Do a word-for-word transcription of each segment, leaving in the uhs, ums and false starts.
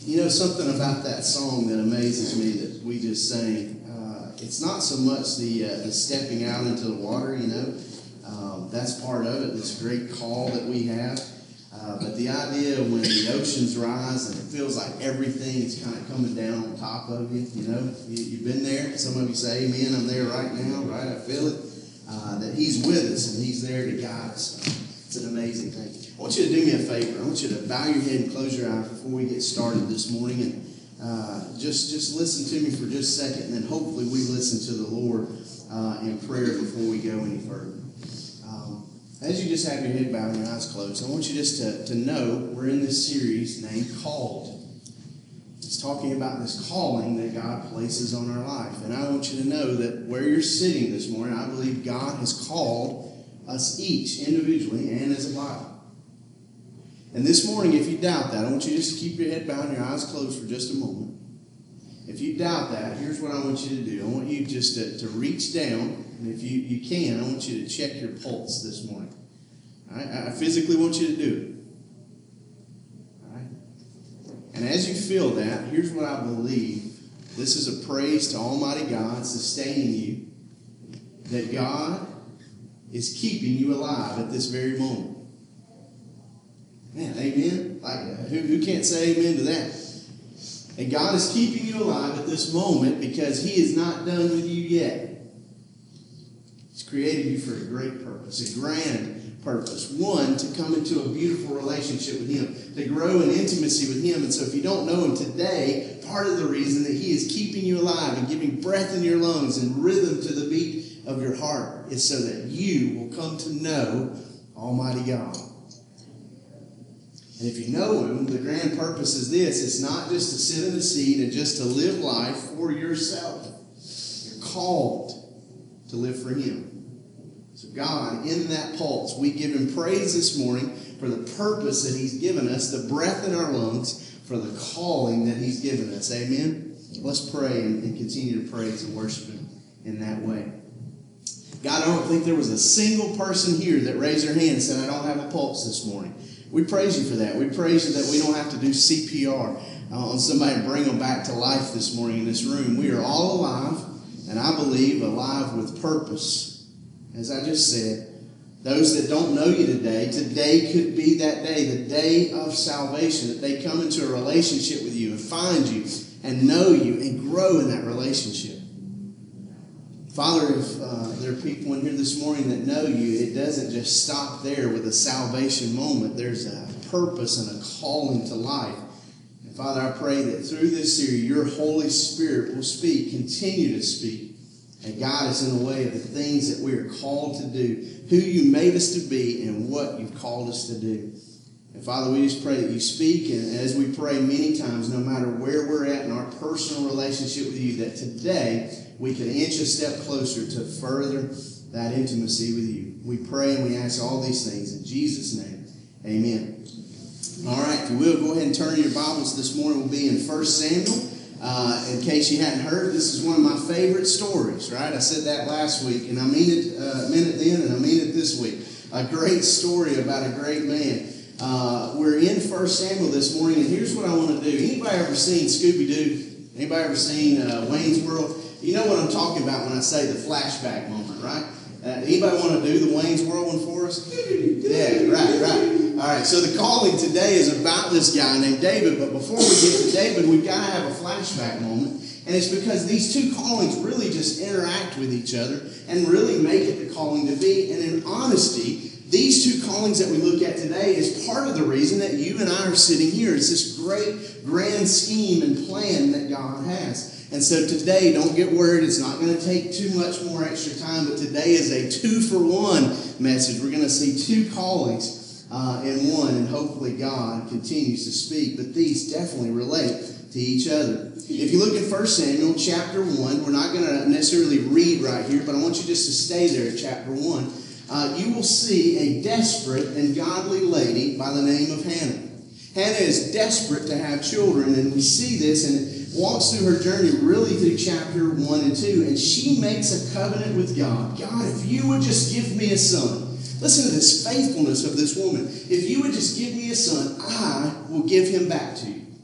You know, something about that song that amazes me that we just sang, uh, it's not so much the, uh, the stepping out into the water, you know. Um, that's part of it. It's a great call that we have. Uh, but the idea when the oceans rise and it feels like everything is kind of coming down on top of you, you know. You, you've been there. Some of you say, amen, I'm there right now, right? I feel it. Uh, that he's with us and he's there to guide us. It's an amazing thing. I want you to do me a favor. I want you to bow your head and close your eyes before we get started this morning. And uh, just, just listen to me for just a second. And then hopefully we listen to the Lord uh, in prayer before we go any further. Um, as you just have your head bowed and your eyes closed, I want you just to, to know we're in this series named Called. It's talking about this calling that God places on our life. And I want you to know that where you're sitting this morning, I believe God has called us each individually and as a body. And this morning, if you doubt that, I want you just to keep your head bowed and your eyes closed for just a moment. If you doubt that, here's what I want you to do. I want you just to, to reach down, and if you, you can, I want you to check your pulse this morning. All right? I physically want you to do it. All right? And as you feel that, here's what I believe. This is a praise to Almighty God sustaining you, that God is keeping you alive at this very moment. Man, amen? Like, who, who can't say amen to that? And God is keeping you alive at this moment because he is not done with you yet. He's created you for a great purpose, a grand purpose. One, to come into a beautiful relationship with him, to grow in intimacy with him. And so if you don't know him today, part of the reason that he is keeping you alive and giving breath in your lungs and rhythm to the beat of your heart is so that you will come to know Almighty God. And if you know him, the grand purpose is this. It's not just to sit in a seat and just to live life for yourself. You're called to live for him. So God, in that pulse, we give him praise this morning for the purpose that he's given us, the breath in our lungs, for the calling that he's given us. Amen? Let's pray and, and continue to praise and worship him in that way. God, I don't think there was a single person here that raised their hand and said, I don't have a pulse this morning. We praise you for that. We praise you that we don't have to do C P R uh, on somebody and bring them back to life this morning in this room. We are all alive, and I believe alive with purpose. As I just said, those that don't know you today, today could be that day, the day of salvation, that they come into a relationship with you and find you and know you and grow in that relationship. Father, if uh, there are people in here this morning that know you, it doesn't just stop there with a salvation moment. There's a purpose and a calling to life. And Father, I pray that through this series, your Holy Spirit will speak, continue to speak, and guide us in the way of the things that we are called to do, who you made us to be, and what you've called us to do. And Father, we just pray that you speak, and as we pray many times, no matter where we're at in our personal relationship with you, that today we can inch a step closer to further that intimacy with you. We pray and we ask all these things in Jesus' name. Amen. All right, if you will, go ahead and turn your Bibles this morning. We'll be in First Samuel. Uh, in case you hadn't heard, this is one of my favorite stories, right? I said that last week, and I mean it, uh, meant it then, and I mean it this week. A great story about a great man. Uh, we're in First Samuel this morning, and here's what I want to do. Anybody ever seen Scooby-Doo? Anybody ever seen uh, Wayne's World? You know what I'm talking about when I say the flashback moment, right? Uh, anybody want to do the Wayne's World one for us? Yeah, right, right. All right, so the calling today is about this guy named David, but before we get to David, we've got to have a flashback moment, and it's because these two callings really just interact with each other and really make it the calling to be, and in honesty, these two callings that we look at today is part of the reason that you and I are sitting here. It's this great grand scheme and plan that God has. And so today, don't get worried. It's not going to take too much more extra time, but today is a two-for-one message. We're going to see two callings uh, in one, and hopefully God continues to speak. But these definitely relate to each other. If you look at First Samuel chapter one, we're not going to necessarily read right here, but I want you just to stay there at chapter one. Uh, you will see a desperate and godly lady by the name of Hannah. Hannah is desperate to have children, and we see this, and it walks through her journey really through chapter one and two, and she makes a covenant with God. God, if you would just give me a son. Listen to this faithfulness of this woman. If you would just give me a son, I will give him back to you.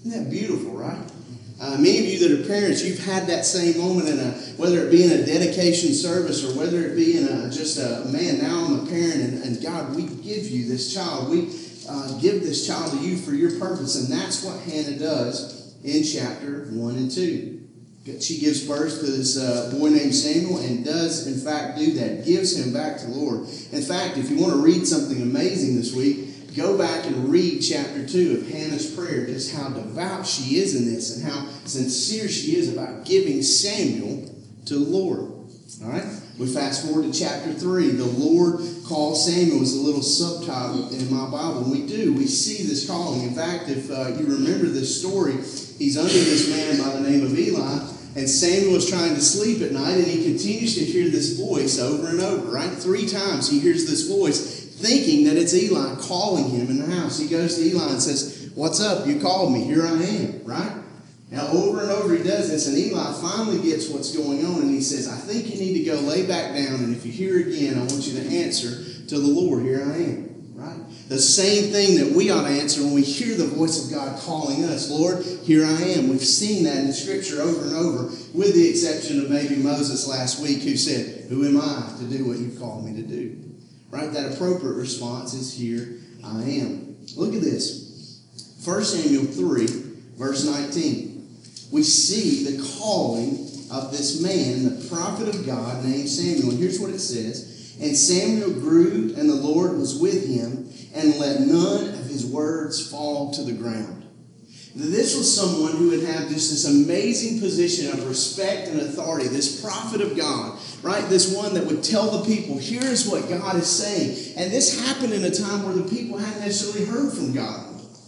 Isn't that beautiful, right? Uh, many of you that are parents, you've had that same moment in a, whether it be in a dedication service or whether it be in a, just a, man, now I'm a parent and, and God, we give you this child. We uh, give this child to you for your purpose. And that's what Hannah does in chapter one and two. She gives birth to this uh, boy named Samuel and does, in fact, do that. Gives him back to the Lord. In fact, if you want to read something amazing this week, go back and read chapter two of Hannah's prayer, just how devout she is in this and how sincere she is about giving Samuel to the Lord. All right? We fast forward to chapter three. The Lord calls Samuel is a little subtitle in my Bible. And we do. We see this calling. In fact, if uh, you remember this story, he's under this man by the name of Eli. And Samuel is trying to sleep at night, and he continues to hear this voice over and over, right? Three times he hears this voice, thinking that it's Eli calling him in the house. He goes to Eli and says, "What's up? You called me. Here I am," right? Now, over and over he does this, and Eli finally gets what's going on, and he says, "I think you need to go lay back down, and if you hear again, I want you to answer to the Lord, here I am." Right? The same thing that we ought to answer when we hear the voice of God calling us. Lord, here I am. We've seen that in the Scripture over and over, with the exception of maybe Moses last week, who said, "Who am I to do what you've called me to do?" Right? That appropriate response is, "Here I am." Look at this. First Samuel three, verse nineteen. We see the calling of this man, the prophet of God named Samuel. And here's what it says. "And Samuel grew, and the Lord was with him, and let none of his words fall to the ground." This was someone who would have just this amazing position of respect and authority, this prophet of God, right? This one that would tell the people, here is what God is saying. And this happened in a time where the people hadn't necessarily heard from God.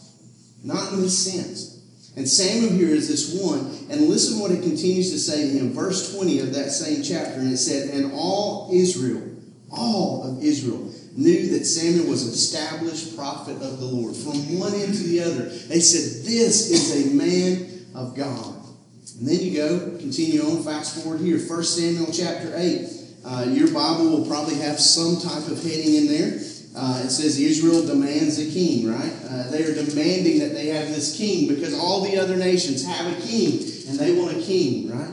Not in this sense. And Samuel here is this one, and listen what it continues to say to him. Verse twenty of that same chapter, and it said, "And all Israel, all of Israel, knew that Samuel was an established prophet of the Lord." From one end to the other, they said, "This is a man of God." And then you go, continue on, fast forward here, First Samuel chapter eight. Uh, your Bible will probably have some type of heading in there. Uh, it says Israel demands a king, right? Uh, they are demanding that they have this king because all the other nations have a king and they want a king, right?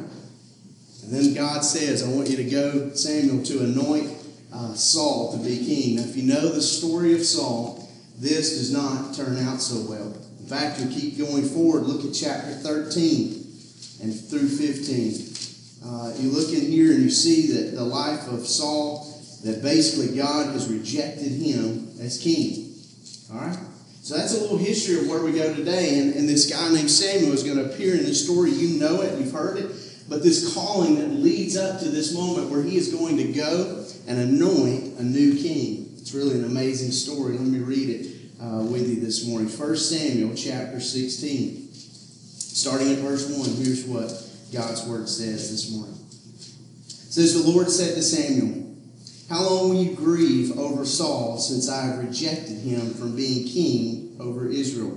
And then God says, "I want you to go, Samuel, to anoint uh, Saul to be king." Now, if you know the story of Saul, this does not turn out so well. In fact, you keep going forward. Look at chapter thirteen and through fifteen. Uh, you look in here and you see that the life of Saul, that basically God has rejected him as king. All right? So that's a little history of where we go today. And, and this guy named Samuel is going to appear in this story. You know it. You've heard it. But this calling that leads up to this moment where he is going to go and anoint a new king. It's really an amazing story. Let me read it uh, with you this morning. First Samuel chapter sixteen. Starting at verse one, here's what God's word says this morning. It says, "The Lord said to Samuel, how long will you grieve over Saul, since I have rejected him from being king over Israel?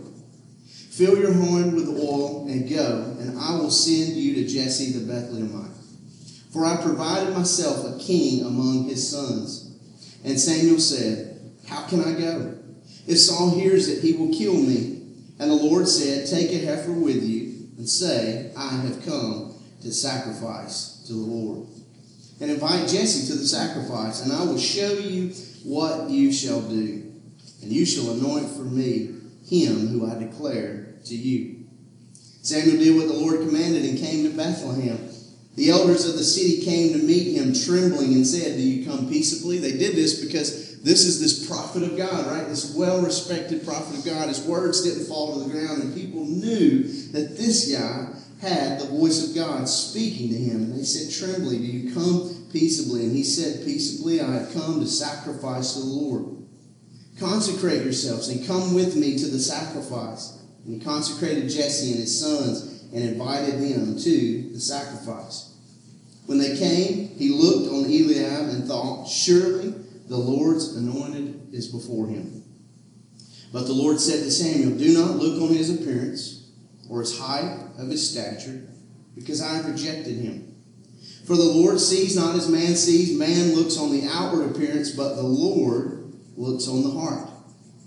Fill your horn with oil and go, and I will send you to Jesse the Bethlehemite. For I provided myself a king among his sons." And Samuel said, "How can I go? If Saul hears it, he will kill me." And the Lord said, "Take a heifer with you, and say, I have come to sacrifice to the Lord. And invite Jesse to the sacrifice, and I will show you what you shall do. And you shall anoint for me him who I declare to you." Samuel did what the Lord commanded and came to Bethlehem. The elders of the city came to meet him, trembling, and said, "Do you come peaceably?" They did this because this is this prophet of God, right? This well-respected prophet of God. His words didn't fall to the ground, and people knew that this guy had the voice of God speaking to him. And they said, trembling, "Do you come peaceably?" And he said, "Peaceably, I have come to sacrifice to the Lord. Consecrate yourselves and come with me to the sacrifice." And he consecrated Jesse and his sons and invited them to the sacrifice. When they came, he looked on Eliab and thought, "Surely the Lord's anointed is before him." But the Lord said to Samuel, "Do not look on his appearance or his height of his stature, because I have rejected him. For the Lord sees not as man sees. Man looks on the outward appearance, but the Lord looks on the heart."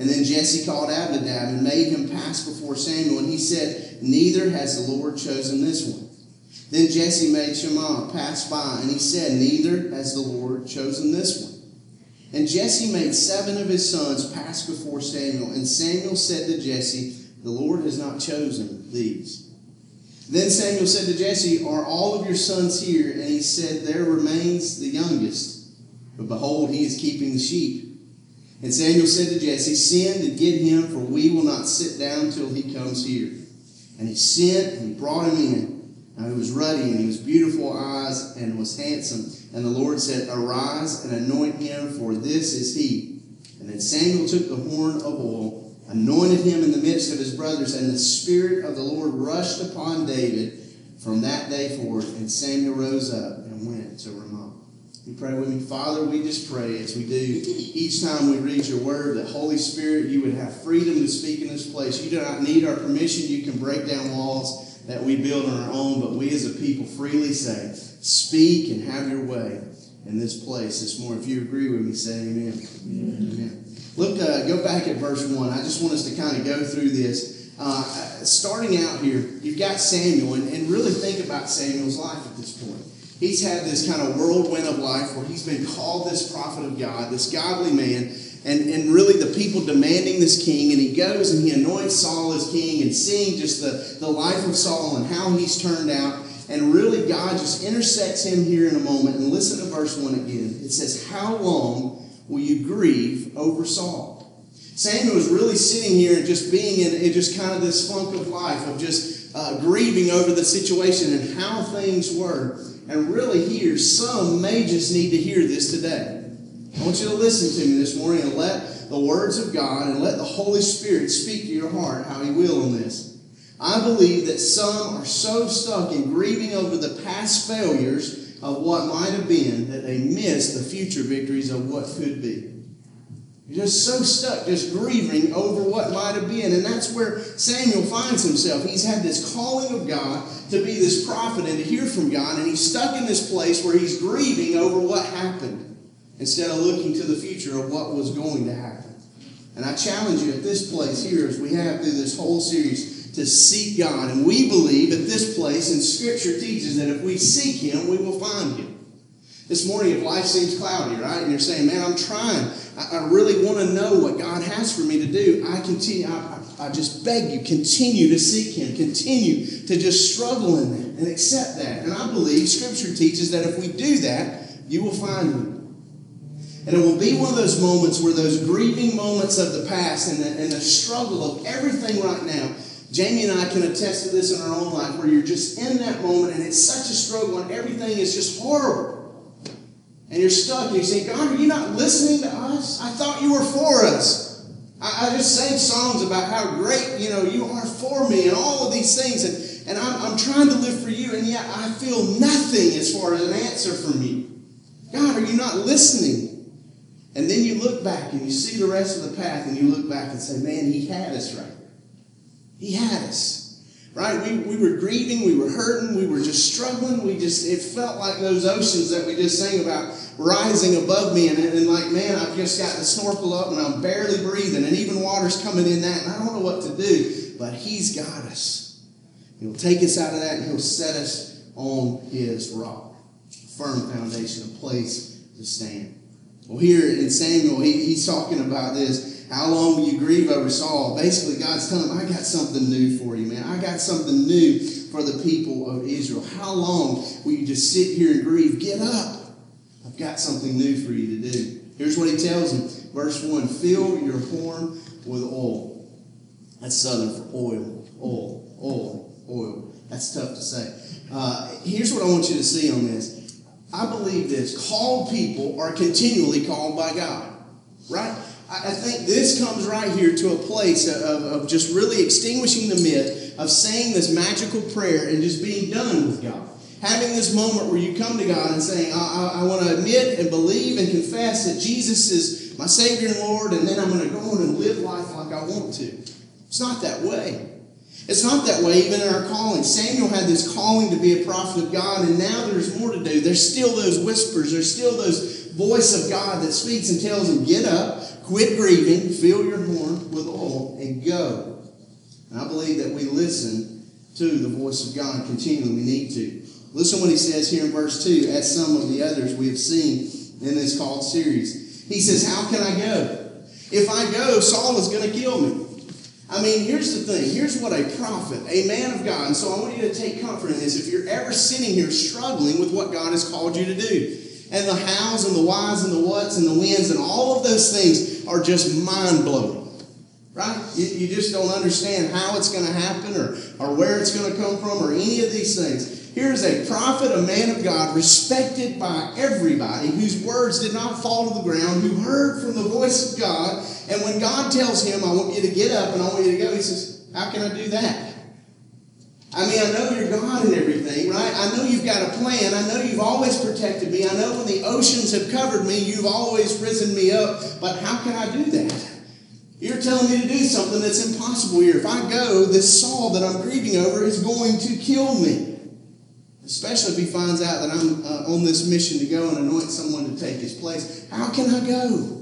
And then Jesse called Abinadab and made him pass before Samuel. And he said, neither has the Lord chosen this one. Then Jesse made Shammah pass by. And he said, neither has the Lord chosen this one. And Jesse made seven of his sons pass before Samuel. And Samuel said to Jesse, the Lord has not chosen these. Then Samuel said to Jesse, are all of your sons here? And he said, there remains the youngest. But behold, he is keeping the sheep. And Samuel said to Jesse, send and get him, for we will not sit down till he comes here. And he sent and he brought him in. Now he was ruddy and he was beautiful eyes and was handsome. And the Lord said, arise and anoint him, for this is he. And then Samuel took the horn of oil, anointed him in the midst of his brothers, and the Spirit of the Lord rushed upon David from that day forward. And Samuel rose up and went to Ramah. You pray with me. Father, we just pray as we do each time we read your word that Holy Spirit, you would have freedom to speak in this place. You do not need our permission. You can break down walls that we build on our own, but we as a people freely say, speak and have your way in this place this morning. If you agree with me, say amen. Amen. Amen. Look, uh, go back at verse one. I just want us to kind of go through this. Uh, starting out here, you've got Samuel, and, and really think about Samuel's life at this point. He's had this kind of whirlwind of life where he's been called this prophet of God, this godly man, and, and really the people demanding this king. And he goes and he anoints Saul as king, and seeing just the, the life of Saul and how he's turned out. And really God just intersects him here in a moment. And listen to verse one again. It says, how long will you grieve over Saul? Samuel is really sitting here and just being in, in just kind of this funk of life of just uh, grieving over the situation and how things were. And really here, some may just need to hear this today. I want you to listen to me this morning and let the words of God and let the Holy Spirit speak to your heart how he will on this. I believe that some are so stuck in grieving over the past failures of what might have been that they miss the future victories of what could be. You're just so stuck, just grieving over what might have been. And that's where Samuel finds himself. He's had this calling of God to be this prophet and to hear from God. And he's stuck in this place where he's grieving over what happened instead of looking to the future of what was going to happen. And I challenge you at this place here, as we have through this whole series, to seek God. And we believe at this place, and Scripture teaches that if we seek him, we will find him. This morning, if life seems cloudy, right, and you're saying, man, I'm trying, I, I really want to know what God has for me to do, I continue, I, I, I just beg you, continue to seek him, continue to just struggle in that and accept that. And I believe Scripture teaches that if we do that, you will find him. And it will be one of those moments where those grieving moments of the past and the, and the struggle of everything right now, Jamie and I can attest to this in our own life, where you're just in that moment and it's such a struggle and everything is just horrible. And you're stuck and you say, God, are you not listening to us? I thought you were for us. I, I just sang songs about how great, you know, you are for me and all of these things. And, and I'm, I'm trying to live for you, and yet I feel nothing as far as an answer from you. God, are you not listening? And then you look back and you see the rest of the path and you look back and say, man, he had us right. He had us. Right? We, we were grieving, we were hurting, we were just struggling. We just, it felt like those oceans that we just sang about rising above me. And, and like, man, I've just got to snorkel up and I'm barely breathing. And even water's coming in that. And I don't know what to do. But he's got us. He'll take us out of that and he'll set us on his rock. A firm foundation, a place to stand. Well, here in Samuel, he, he's talking about this. How long will you grieve over Saul? Basically, God's telling him, I got something new for you, man. I got something new for the people of Israel. How long will you just sit here and grieve? Get up. I've got something new for you to do. Here's what he tells him. Verse one, fill your horn with oil. That's Southern for oil, oil, oil, oil. That's tough to say. Uh, here's what I want you to see on this. I believe this. Called people are continually called by God. Right? I think this comes right here to a place of, of just really extinguishing the myth of saying this magical prayer and just being done with God. Having this moment where you come to God and saying, I, I, I want to admit and believe and confess that Jesus is my Savior and Lord, and then I'm going to go on and live life like I want to. It's not that way. It's not that way even in our calling. Samuel had this calling to be a prophet of God, and now there's more to do. There's still those whispers. There's still those voice of God that speaks and tells him, get up, quit grieving, fill your horn with oil, and go. And I believe that we listen to the voice of God continually. We need to. Listen what he says here in verse two, as some of the others we have seen in this called series. He says, how can I go? If I go, Saul is going to kill me. I mean, here's the thing. Here's what a prophet, a man of God, and so I want you to take comfort in this. If you're ever sitting here struggling with what God has called you to do, and the hows and the whys and the whats and the whens and all of those things are just mind-blowing. Right? You, you just don't understand how it's going to happen or, or where it's going to come from or any of these things. Here's a prophet, a man of God, respected by everybody, whose words did not fall to the ground, who heard from the voice of God. And when God tells him, I want you to get up and I want you to go, he says, how can I do that? I mean, I know you're God and everything, right? I know you've got a plan. I know you've always protected me. I know when the oceans have covered me, you've always risen me up. But how can I do that? You're telling me to do something that's impossible here. If I go, this Saul that I'm grieving over is going to kill me. Especially if he finds out that I'm uh, on this mission to go and anoint someone to take his place. How can I go?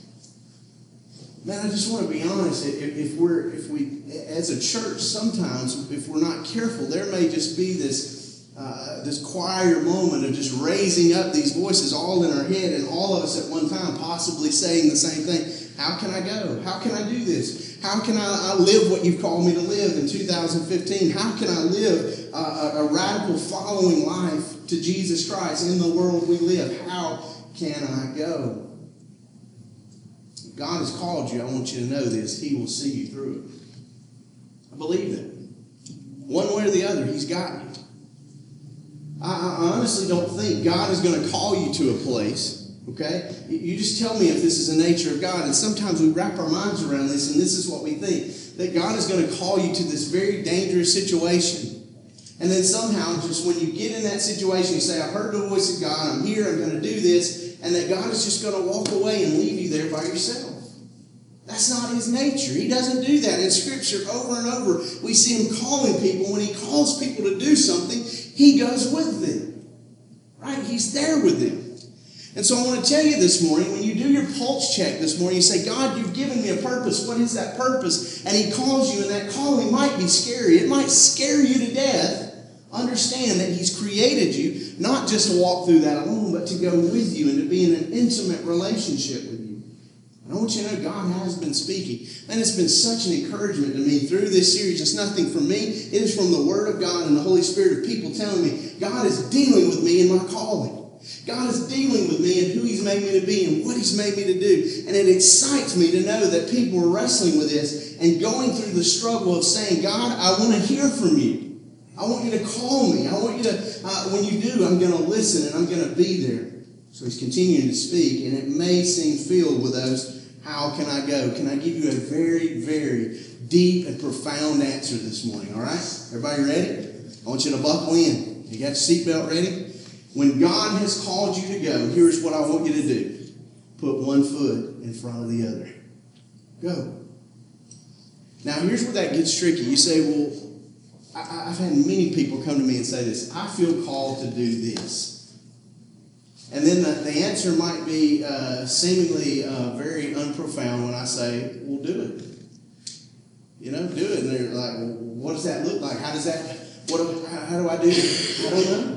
Man, I just want to be honest. If, if we're, if we, as a church, sometimes if we're not careful, there may just be this, uh, this choir moment of just raising up these voices all in our head, and all of us at one time possibly saying the same thing. How can I go? How can I do this? How can I, I live what you've called me to live in two thousand fifteen? How can I live a, a, a radical following life to Jesus Christ in the world we live? How can I go? If God has called you, I want you to know this. He will see you through it. I believe that. One way or the other, He's got you. I, I honestly don't think God is going to call you to a place. Okay? You just tell me if this is the nature of God. And sometimes we wrap our minds around this, and this is what we think. That God is going to call you to this very dangerous situation. And then somehow, just when you get in that situation, you say, I heard the voice of God, I'm here, I'm going to do this. And that God is just going to walk away and leave you there by yourself. That's not His nature. He doesn't do that. In Scripture, over and over, we see Him calling people. When He calls people to do something, He goes with them. Right? He's there with them. And so I want to tell you this morning, when you do your pulse check this morning, you say, God, you've given me a purpose. What is that purpose? And He calls you, and that calling might be scary. It might scare you to death. Understand that He's created you, not just to walk through that alone, but to go with you and to be in an intimate relationship with you. And I want you to know God has been speaking. And it's been such an encouragement to me through this series. It's nothing from me. It is from the Word of God and the Holy Spirit of people telling me, God is dealing with me in my calling. God is dealing with me and who He's made me to be and what He's made me to do. And it excites me to know that people are wrestling with this and going through the struggle of saying, God, I want to hear from you. I want you to call me. I want you to, uh, when you do, I'm going to listen and I'm going to be there. So He's continuing to speak, and it may seem filled with those, how can I go? Can I give you a very, very deep and profound answer this morning, all right? Everybody ready? I want you to buckle in. You got your seatbelt ready? When God has called you to go, here's what I want you to do. Put one foot in front of the other. Go. Now, here's where that gets tricky. You say, well, I, I've had many people come to me and say this. I feel called to do this. And then the, the answer might be uh, seemingly uh, very unprofound when I say, well, do it. You know, do it. And they're like, well, what does that look like? How does that, what? How, how do I do it? I don't know.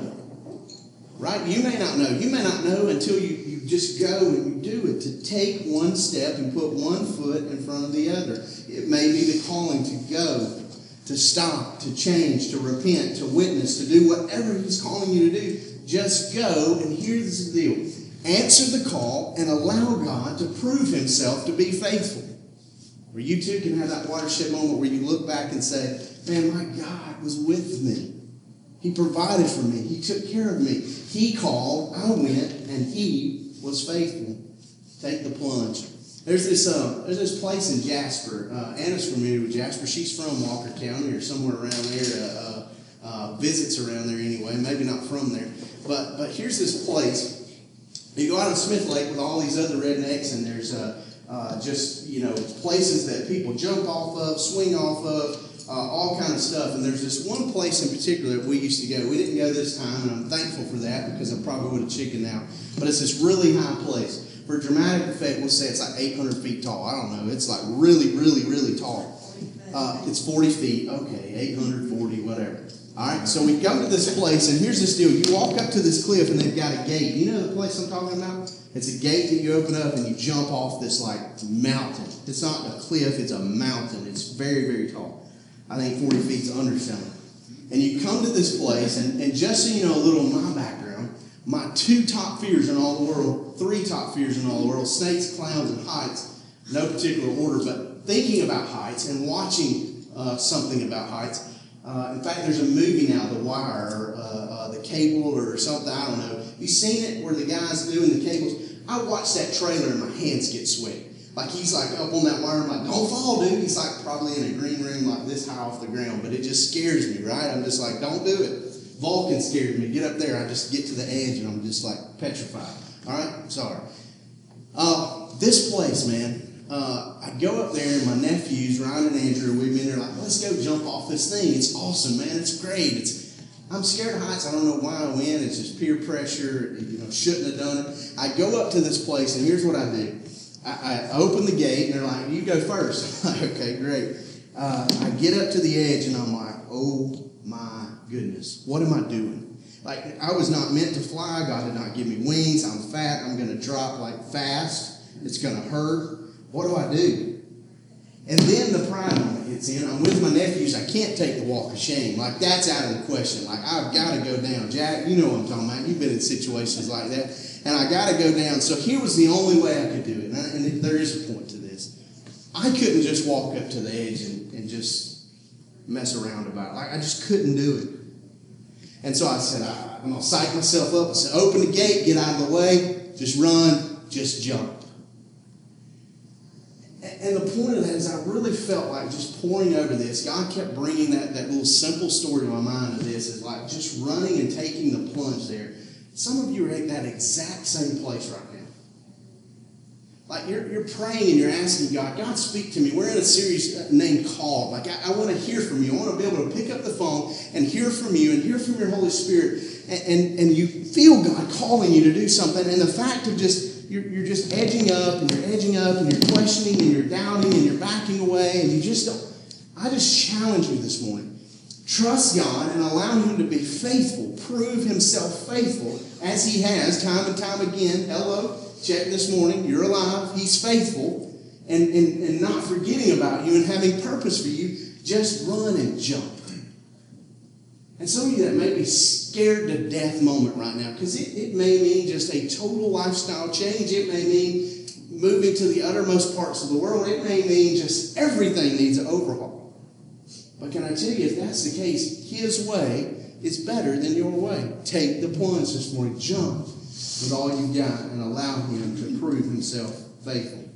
Right? You may not know. You may not know until you, you just go and you do it. To take one step and put one foot in front of the other. It may be the calling to go, to stop, to change, to repent, to witness, to do whatever He's calling you to do. Just go, and here's the deal. Answer the call and allow God to prove Himself to be faithful. Where you too can have that watershed moment where you look back and say, man, my God was with me. He provided for me. He took care of me. He called, I went, and He was faithful. Take the plunge. There's this uh, there's this place in Jasper. Uh, Anna's familiar with Jasper. She's from Walker County or somewhere around there. Uh, uh, visits around there anyway. Maybe not from there. But but here's this place. You go out on Smith Lake with all these other rednecks, and there's uh, uh, just, you know, places that people jump off of, swing off of, uh, all kind of stuff. And there's this one place in particular that we used to go. We didn't go this time, and I'm thankful for that because I probably would have chickened out. But it's this really high place. For dramatic effect, we'll say it's like eight hundred feet tall. I don't know. It's like really, really, really tall. Uh, it's forty feet. Okay, eight hundred forty, whatever. All right, so we go to this place, and here's this deal. You walk up to this cliff, and they've got a gate. You know the place I'm talking about? It's a gate that you open up, and you jump off this, like, mountain. It's not a cliff. It's a mountain. It's very, very tall. I think forty feet's underselling. And you come to this place, and, and just so you know a little of my background, my two top fears in all the world, three top fears in all the world, snakes, clowns, and heights, no particular order, but thinking about heights and watching uh, something about heights. Uh, in fact, there's a movie now, The Wire, or uh, uh, The Cable, or something, I don't know. You seen it where the guy's doing the cables? I watched that trailer and my hands get sweaty. Like he's like up on that wire, I'm like, don't fall, dude. He's like probably in a green room like this high off the ground, but it just scares me, right? I'm just like, don't do it. Vulcan scared me. Get up there, I just get to the edge and I'm just like petrified. All right, sorry. Uh, this place, man. Uh, I go up there and my nephews, Ryan and Andrew, we've been there like, let's go jump off this thing. It's awesome, man. It's great. It's I'm scared of heights. I don't know why I went. It's just peer pressure. You know, shouldn't have done it. I go up to this place and here's what I do. I, I open the gate and they're like, you go first. I'm like, okay, great. Uh, I get up to the edge and I'm like, oh my goodness, what am I doing? Like, I was not meant to fly. God did not give me wings. I'm fat. I'm going to drop like fast. It's going to hurt. What do I do? And then the pride moment hits in. I'm with my nephews. I can't take the walk of shame. Like, that's out of the question. Like, I've got to go down. Jack, you know what I'm talking about. You've been in situations like that. And I got to go down. So here was the only way I could do it. And, I, and there is a point to this. I couldn't just walk up to the edge and, and just mess around about it. Like, I just couldn't do it. And so I said, I, I'm going to psych myself up. I said, open the gate, get out of the way, just run, just jump. And the point of that is I really felt like just pouring over this, God kept bringing that, that little simple story to my mind of this, is like just running and taking the plunge there. Some of you are at that exact same place right now. Like you're, you're praying and you're asking God, God, speak to me. We're in a series named Called. Like I, I want to hear from you. I want to be able to pick up the phone and hear from you and hear from your Holy Spirit. And, and, and you feel God calling you to do something. And the fact of just You're, you're just edging up and you're edging up and you're questioning and you're doubting and you're backing away and you just don't. I just challenge you this morning. Trust God and allow Him to be faithful. Prove Himself faithful as He has time and time again. Hello, check this morning. You're alive. He's faithful and, and, and not forgetting about you and having purpose for you. Just run and jump. And some of you that may be scared to death moment right now, because it, it may mean just a total lifestyle change. It may mean moving to the uttermost parts of the world. It may mean just everything needs an overhaul. But can I tell you, if that's the case, His way is better than your way. Take the plunge this morning. Jump with all you've got and allow Him to prove Himself faithful.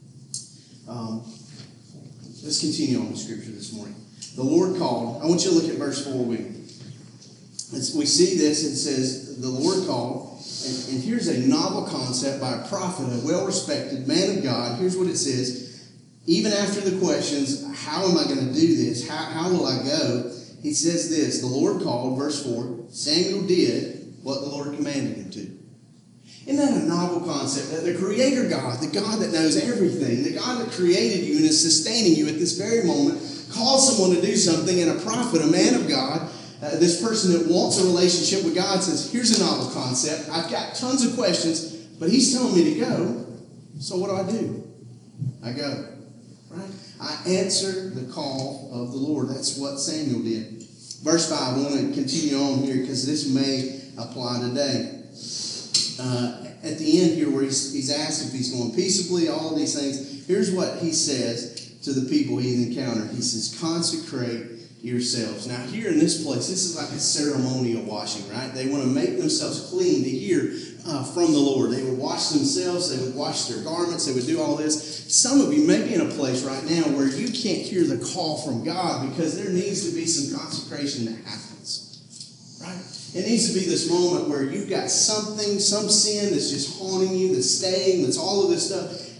Um, let's continue on with Scripture this morning. The Lord called. I want you to look at verse four with me. As we see this, it says, the Lord called, and, and here's a novel concept by a prophet, a well-respected man of God. Here's what it says. Even after the questions, how am I going to do this? How, how will I go? He says this, the Lord called, verse four, Samuel did what the Lord commanded him to. Isn't that a novel concept? That the Creator God, the God that knows everything, the God that created you and is sustaining you at this very moment, calls someone to do something, and a prophet, a man of God, Uh, this person that wants a relationship with God says, here's a novel concept. I've got tons of questions, but He's telling me to go. So what do I do? I go. Right? I answer the call of the Lord. That's what Samuel did. Verse five, I want to continue on here because this may apply today. Uh, at the end here where he's, he's asked if he's going peaceably, all of these things, here's what he says to the people he's encountered. He says, consecrate yourselves. Now here in this place, this is like a ceremonial washing, right? They want to make themselves clean to hear uh, from the Lord. They would wash themselves. They would wash their garments. They would do all this. Some of you may be in a place right now where you can't hear the call from God because there needs to be some consecration that happens, right? It needs to be this moment where you've got something, some sin that's just haunting you, that's staying, that's all of this stuff.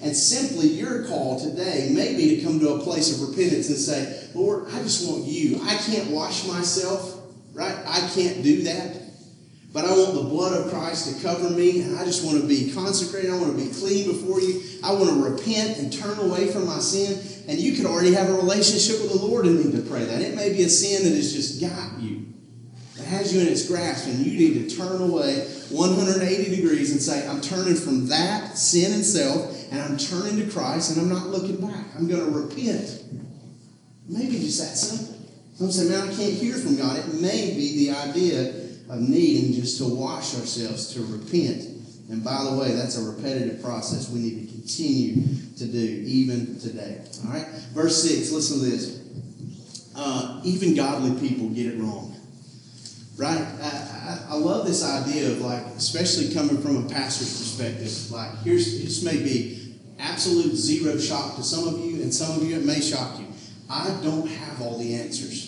And simply your call today may be to come to a place of repentance and say, Lord, I just want you. I can't wash myself, right? I can't do that. But I want the blood of Christ to cover me, and I just want to be consecrated. I want to be clean before you. I want to repent and turn away from my sin. And you could already have a relationship with the Lord and need to pray that. It may be a sin that has just got you, that has you in its grasp, and you need to turn away one hundred eighty degrees and say, I'm turning from that sin and self, and I'm turning to Christ, and I'm not looking back. I'm going to repent. Maybe just that simple. Some say, man, I can't hear from God. It may be the idea of needing just to wash ourselves, to repent. And by the way, that's a repetitive process we need to continue to do even today. All right? Verse six, listen to this. Uh, even godly people get it wrong. Right? I, I, I love this idea of, like, especially coming from a pastor's perspective. Like, here's, this may be absolute zero shock to some of you, and some of you it may shock you. I don't have all the answers.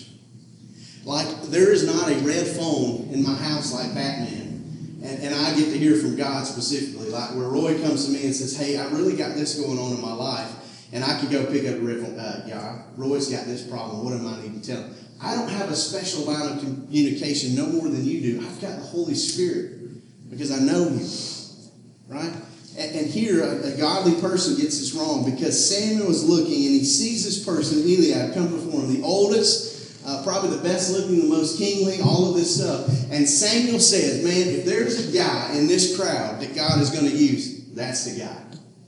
Like, there is not a red phone in my house like Batman. And, and I get to hear from God specifically. Like, where Roy comes to me and says, hey, I really got this going on in my life. And I could go pick up the red phone. Uh, yeah, Roy's got this problem. What am I need to tell him? I don't have a special line of communication no more than you do. I've got the Holy Spirit because I know him. Right? And, and here, a, a godly person gets this wrong because Samuel is looking and he sees this person, Eliab, come before him, the oldest, Uh, probably the best looking, the most kingly, all of this stuff. And Samuel says, man, if there's a guy in this crowd that God is going to use, that's the guy.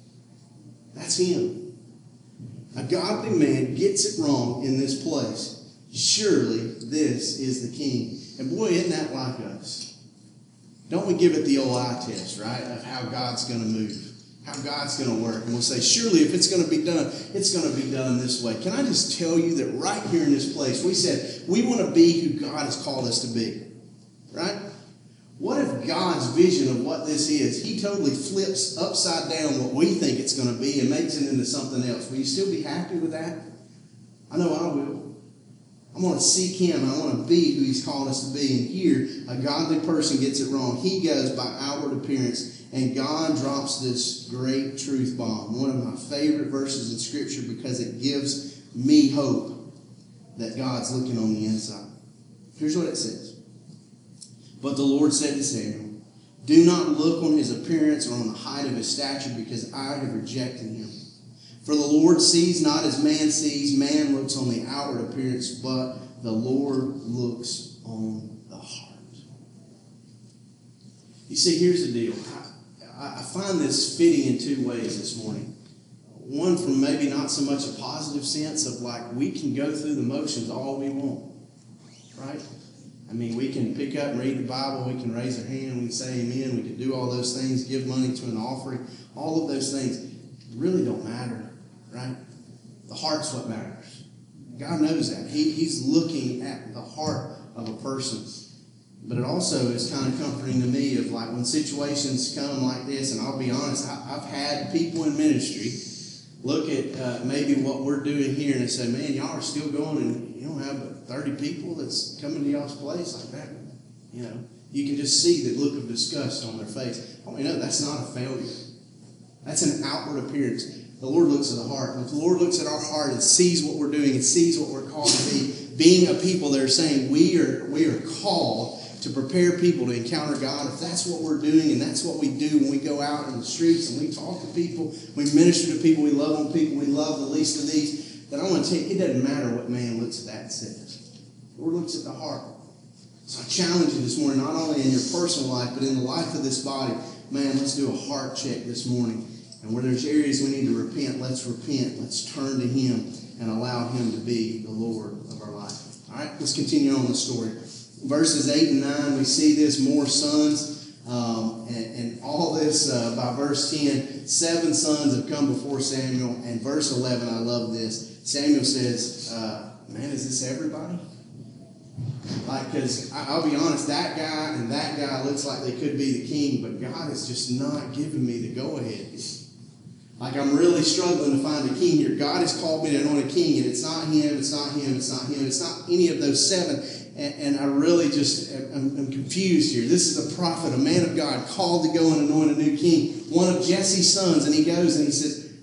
That's him. A godly man gets it wrong in this place. Surely this is the king. And boy, isn't that like us? Don't we give it the old eye test, right, of how God's going to move, how God's going to work. And we'll say, surely if it's going to be done, it's going to be done this way. Can I just tell you that right here in this place, we said we want to be who God has called us to be, right? What if God's vision of what this is, he totally flips upside down what we think it's going to be and makes it into something else? Will you still be happy with that? I know I will. I want to seek him. I want to be who he's called us to be. And here, a godly person gets it wrong. He goes by outward appearance, and God drops this great truth bomb. One of my favorite verses in Scripture because it gives me hope that God's looking on the inside. Here's what it says. But the Lord said to Samuel, do not look on his appearance or on the height of his stature, because I have rejected him. For the Lord sees not as man sees. Man looks on the outward appearance, but the Lord looks on the heart. You see, here's the deal. I, I find this fitting in two ways this morning. One, from maybe not so much a positive sense of like we can go through the motions all we want, right? I mean, we can pick up and read the Bible. We can raise our hand. We can say amen. We can do all those things, give money to an offering. All of those things really don't matter, right? The heart's what matters. God knows that. He, he's looking at the heart of a person. But it also is kind of comforting to me of like when situations come like this, and I'll be honest, I, I've had people in ministry look at uh, maybe what we're doing here and they say, man, y'all are still going and you don't have but thirty people that's coming to y'all's place like that. You know, you can just see the look of disgust on their face. I mean, no, that's not a failure. That's an outward appearance. The Lord looks at the heart. And if the Lord looks at our heart and sees what we're doing and sees what we're called to be, being a people that are saying we are we are called to prepare people to encounter God, if that's what we're doing and that's what we do when we go out in the streets and we talk to people, we minister to people, we love on people, we love the least of these, then I want to tell you, it doesn't matter what man looks at that and says. The Lord looks at the heart. So I challenge you this morning, not only in your personal life, but in the life of this body. Man, let's do a heart check this morning. And where there's areas we need to repent, let's repent. Let's turn to him and allow him to be the Lord of our life. All right, let's continue on the story. Verses eight and nine, we see this, more sons. Um, and, and all this uh, by verse ten, seven sons have come before Samuel. And verse eleven, I love this. Samuel says, uh, man, is this everybody? Like, because I'll be honest, that guy and that guy looks like they could be the king, but God is just not giving me the go-ahead. Like, I'm really struggling to find a king here. God has called me to anoint a king, and it's not him, it's not him, it's not him, it's not any of those seven. And, and I really just, I'm, I'm confused here. This is a prophet, a man of God, called to go and anoint a new king, one of Jesse's sons. And he goes and he says,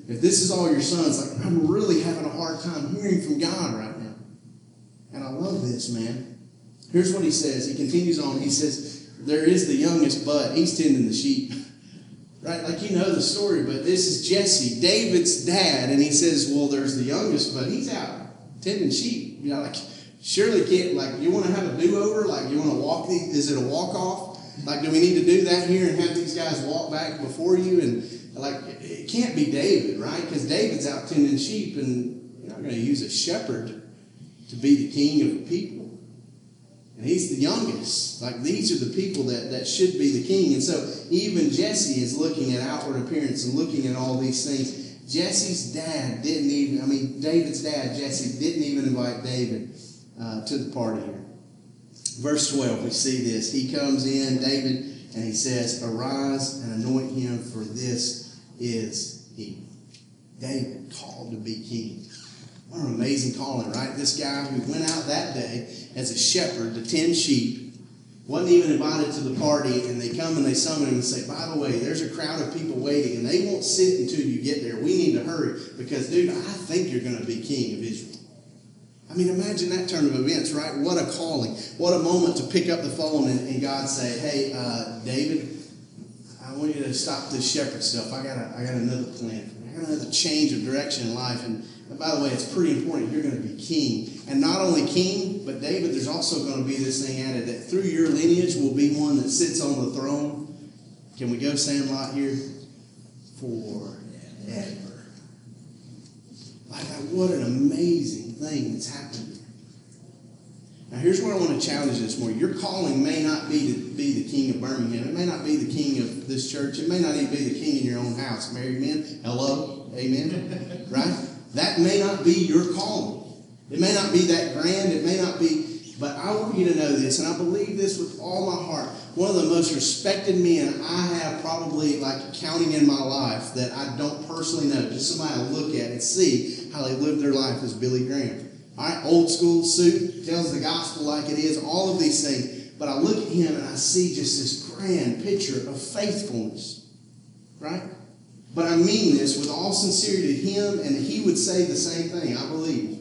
if this is all your sons, like, I'm really having a hard time hearing from God right now. And I love this, man. Here's what he says. He continues on. He says, there is the youngest, but he's tending the sheep. Right? Like, you know the story, but this is Jesse, David's dad. And he says, well, there's the youngest, but he's out tending sheep. You know, like, surely can't, like, you want to have a do-over? Like, you want to walk, the, is it a walk-off? Like, do we need to do that here and have these guys walk back before you? And, like, it can't be David, right? Because David's out tending sheep, and you're not going to use a shepherd to be the king of the people. And he's the youngest. Like, these are the people that, that should be the king. And so even Jesse is looking at outward appearance and looking at all these things. Jesse's dad didn't even, I mean, David's dad, Jesse, didn't even invite David uh, to the party here. Verse twelve, we see this. He comes in, David, and he says, arise and anoint him, for this is he. David called to be king. What an amazing calling, right? This guy who went out that day as a shepherd to tend sheep, wasn't even invited to the party, and they come and they summon him and say, by the way, there's a crowd of people waiting, and they won't sit until you get there. We need to hurry, because, dude, I think you're going to be king of Israel. I mean, imagine that turn of events, right? What a calling. What a moment to pick up the phone and, and God say, hey, uh, David, I want you to stop this shepherd stuff. I got a, I got another plan. I got another change of direction in life. And, and by the way, it's pretty important. You're going to be king. And not only king, but David, there's also going to be this thing added that through your lineage will be one that sits on the throne. Can we go Sandlot here? Forever. Like, what an amazing thing that's happened here. Now, here's what I want to challenge you this morning. Your calling may not be to be the king of Birmingham. It may not be the king of this church. It may not even be the king in your own house. Married men, hello, amen, right? That may not be your calling. It may not be that grand. It may not be, but I want you to know this, and I believe this with all my heart. One of the most respected men I have probably, like, counting in my life that I don't personally know, just somebody I look at and see how they live their life, is Billy Graham. All right, old school suit, tells the gospel like it is, all of these things. But I look at him and I see just this grand picture of faithfulness, right? But I mean this with all sincerity to him, and he would say the same thing, I believe.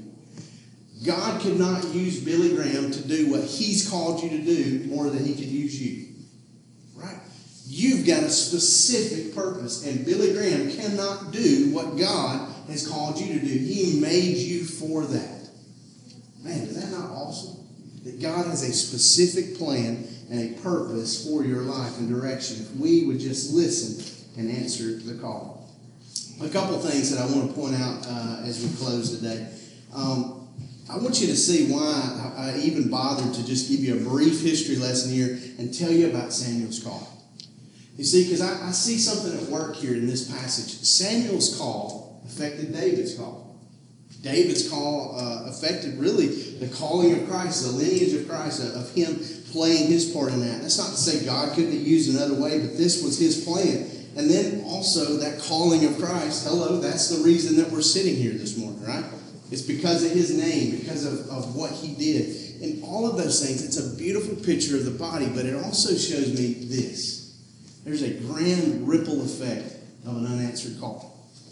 God could not use Billy Graham to do what he's called you to do more than he could use you. Right? You've got a specific purpose, and Billy Graham cannot do what God has called you to do. He made you for that. Man, is that not awesome? That God has a specific plan and a purpose for your life and direction. If we would just listen and answer the call. A couple things that I want to point out uh, as we close today. Um, I want you to see why I even bothered to just give you a brief history lesson here and tell you about Samuel's call. You see, because I, I see something at work here in this passage. Samuel's call affected David's call. David's call uh, affected really the calling of Christ, the lineage of Christ, of, of him playing his part in that. That's not to say God couldn't have used another way, but this was his plan. And then also that calling of Christ, hello, that's the reason that we're sitting here this morning, right? It's because of his name, because of, of what he did. And all of those things, it's a beautiful picture of the body, but it also shows me this. There's a grand ripple effect of an unanswered call.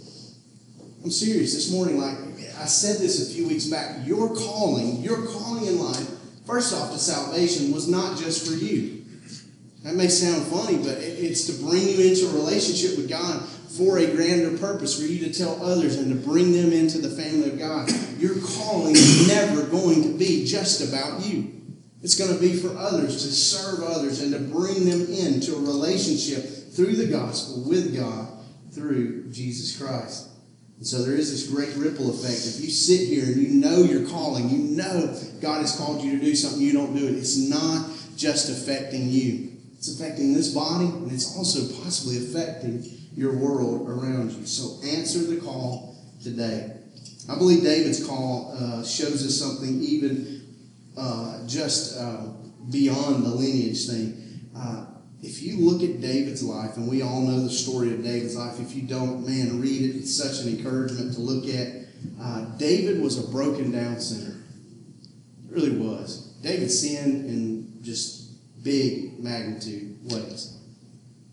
I'm serious this morning, like I said this a few weeks back, your calling, your calling in life, first off to salvation, was not just for you. That may sound funny, but it's to bring you into a relationship with God for a grander purpose, for you to tell others and to bring them into the family of God. Your calling is never going to be just about you. It's going to be for others, to serve others and to bring them into a relationship through the gospel with God through Jesus Christ. And so there is this great ripple effect. If you sit here and you know your calling, you know God has called you to do something, you don't do it. It's not just affecting you. It's affecting this body, and it's also possibly affecting your world around you. So answer the call today. I believe David's call uh, shows us something even uh, just uh, beyond the lineage thing. Uh, if you look at David's life, and we all know the story of David's life. If you don't, man, read it. It's such an encouragement to look at. Uh, David was a broken down sinner. It really was. David sinned in just big magnitude ways.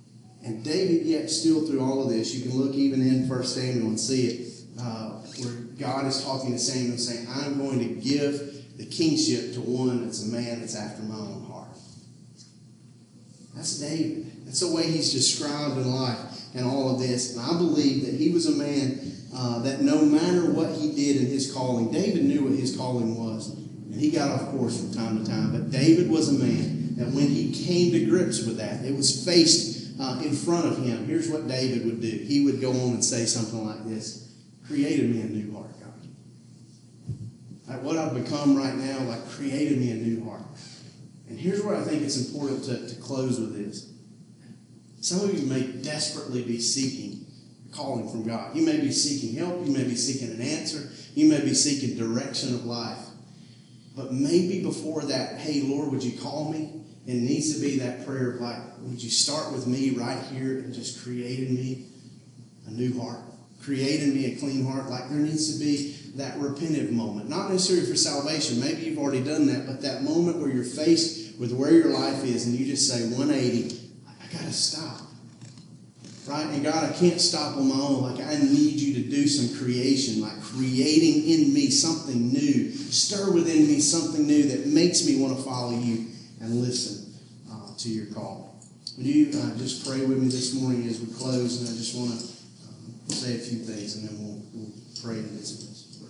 And David, yet still through all of this, you can look even in First Samuel and see it, uh, where God is talking to Samuel saying, I'm going to give the kingship to one that's a man that's after my own heart. That's David. That's the way he's described in life and all of this. And I believe that he was a man uh, that no matter what he did in his calling, David knew what his calling was. And he got off course from time to time. But David was a man that when he came to grips with that, it was faced uh, in front of him. Here's what David would do. He would go on and say something like this: created me a new heart, God. Like what I've become right now, like created me a new heart. And here's where I think it's important to, to close with this. Some of you may desperately be seeking a calling from God. You may be seeking help. You may be seeking an answer. You may be seeking direction of life. But maybe before that, hey, Lord, would you call me? It needs to be that prayer of like, would you start with me right here and just created me a new heart? Created me a clean heart. Like there needs to be that repentant moment. Not necessarily for salvation. Maybe you've already done that. But that moment where you're faced with where your life is and you just say one eighty, I got to stop. Right? And God, I can't stop on my own. Like I need you to do some creation. Like creating in me something new. Stir within me something new that makes me want to follow you and listen uh, to your call. Would you uh, just pray with me this morning as we close? And I just want to um, say a few things and then we'll, we'll pray and dismiss.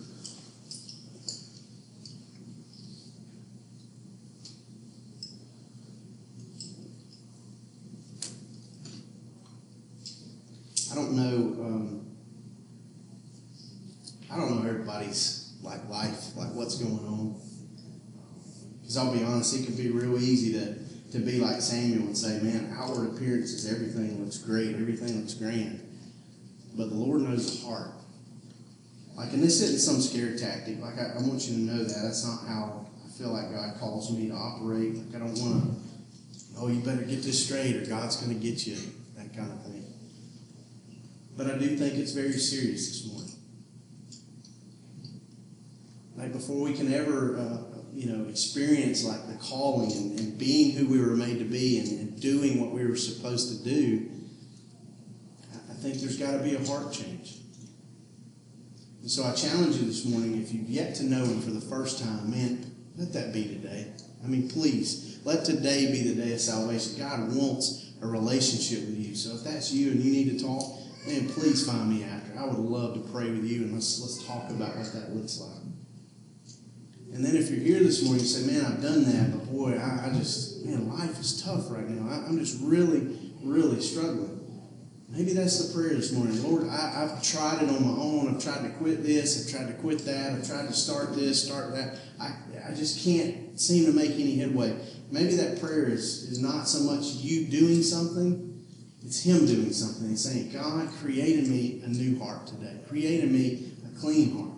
I don't know. Um, I don't know everybody's like life, like what's going on. Because I'll be honest, it can be real easy to to be like Samuel and say, "Man, outward appearances, everything looks great, everything looks grand," but the Lord knows the heart. Like, and this isn't some scare tactic. Like, I, I want you to know that that's not how I feel like God calls me to operate. Like, I don't want to. Oh, you better get this straight, or God's going to get you. That kind of thing. But I do think it's very serious this morning. Like before we can ever, uh, you know, experience like the calling and, and being who we were made to be and, and doing what we were supposed to do, I think there's got to be a heart change. And so I challenge you this morning, if you've yet to know Him for the first time, man, let that be today. I mean, please, let today be the day of salvation. God wants a relationship with you. So if that's you and you need to talk, man, please find me after. I would love to pray with you, and let's let's talk about what that looks like. And then if you're here this morning, you say, man, I've done that, but boy, I, I just, man, life is tough right now. I, I'm just really, really struggling. Maybe that's the prayer this morning. Lord, I, I've tried it on my own. I've tried to quit this. I've tried to quit that. I've tried to start this, start that. I, I just can't seem to make any headway. Maybe that prayer is, is not so much you doing something. It's Him doing something. He's saying, God created me a new heart today. Created me a clean heart.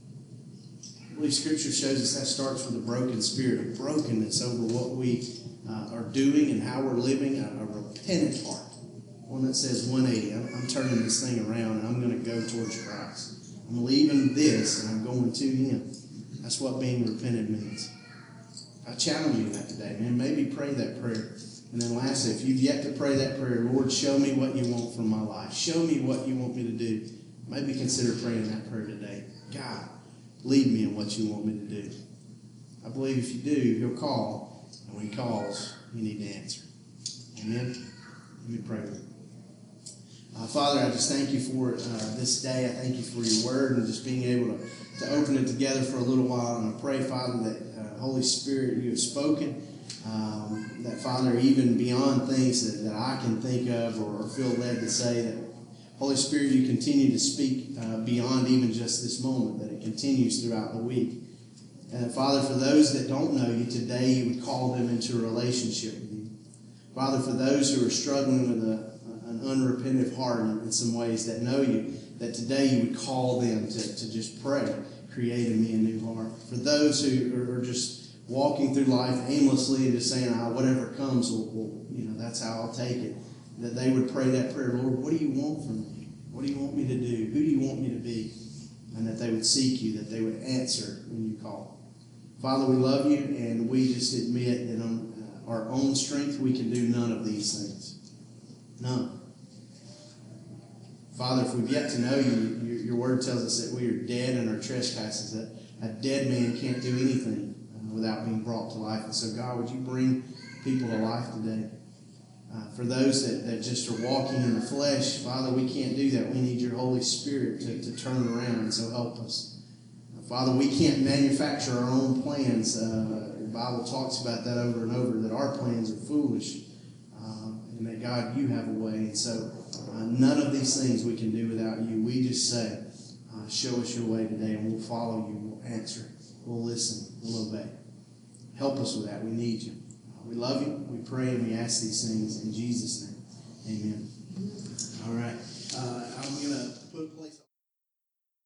I believe Scripture shows us that starts with a broken spirit, a brokenness over what we uh, are doing and how we're living, a, a repentant heart. One that says one eighty. I'm, I'm turning this thing around and I'm going to go towards Christ. I'm leaving this and I'm going to Him. That's what being repentant means. I challenge you in that today, man. Maybe pray that prayer. And then lastly, if you've yet to pray that prayer, Lord, show me what you want from my life. Show me what you want me to do. Maybe consider praying that prayer today. God, lead me in what you want me to do. I believe if you do, He'll call. And when He calls, you need to answer. Amen? Let me pray with you. Uh, Father, I just thank you for uh, this day. I thank you for your word and just being able to, to open it together for a little while. And I pray, Father, that uh, Holy Spirit, you have spoken. Um, that, Father, even beyond things that, that I can think of or, or feel led to say, that, Holy Spirit, you continue to speak uh, beyond even just this moment, that it continues throughout the week. And, Father, for those that don't know you today, you would call them into a relationship with you. Father, for those who are struggling with a, an unrepentant heart in, in some ways that know you, that today you would call them to, to just pray, create in me a new heart. For those who are, are just walking through life aimlessly and just saying, ah, whatever comes, will, will, you know, that's how I'll take it. That they would pray that prayer, Lord, what do you want from me? What do you want me to do? Who do you want me to be? And that they would seek you, that they would answer when you call. Father, we love you, and we just admit that on our own strength we can do none of these things. None. Father, if we've yet to know you, your, your word tells us that we are dead in our trespasses, that a dead man can't do anything uh, without being brought to life. And so, God, would you bring people to life today? Uh, for those that, that just are walking in the flesh, Father, we can't do that. We need your Holy Spirit to, to turn around, and so help us. Uh, Father, we can't manufacture our own plans. Uh, the Bible talks about that over and over, that our plans are foolish, uh, and that, God, you have a way. And so uh, none of these things we can do without you. We just say, uh, show us your way today, and we'll follow you, we'll answer, we'll listen, we'll obey. Help us with that. We need you. We love you. We pray and we ask these things in Jesus' name. Amen. All right. Uh, I'm going to put a place.